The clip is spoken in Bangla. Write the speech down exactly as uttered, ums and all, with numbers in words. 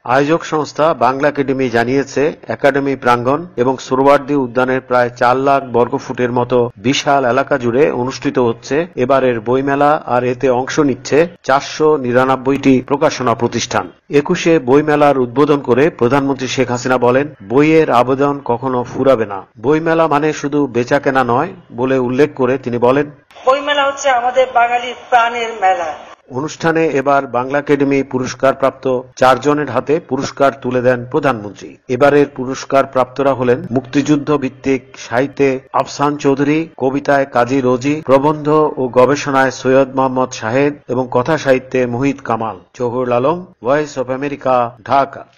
আয়োজক সংস্থা বাংলা একাডেমি জানিয়েছে, একাডেমি প্রাঙ্গণ এবং সোহরাওয়ার্দী উদ্যানের প্রায় চার লাখ বর্গফুটের মতো বিশাল এলাকা জুড়ে অনুষ্ঠিত হচ্ছে এবারের বইমেলা। আর এতে অংশ নিচ্ছে চারশো নিরানব্বইটি প্রকাশনা প্রতিষ্ঠান। একুশে বইমেলার উদ্বোধন করে প্রধানমন্ত্রী শেখ হাসিনা বলেন, বইয়ের আবেদন কখনো ফুরাবে না। বইমেলা মানে শুধু বেচাকেনা নয় বলে উল্লেখ করে তিনি বলেন, বইমেলা হচ্ছে আমাদের বাঙালির প্রাণের মেলা। অনুষ্ঠানে এবার বাংলা একাডেমি পুরস্কারপ্রাপ্ত চারজনের হাতে পুরস্কার তুলে দেন প্রধানমন্ত্রী। এবারের পুরস্কার প্রাপ্তরা হলেন মুক্তিযুদ্ধ ভিত্তিক সাহিত্যে আফসান চৌধুরী, কবিতায় কাজী রোজি, প্রবন্ধ ও গবেষণায় সৈয়দ মোহাম্মদ শাহেদ এবং কথা সাহিত্যে Muhit Kamal. Zahurul Alam, voice of America, Dhaka.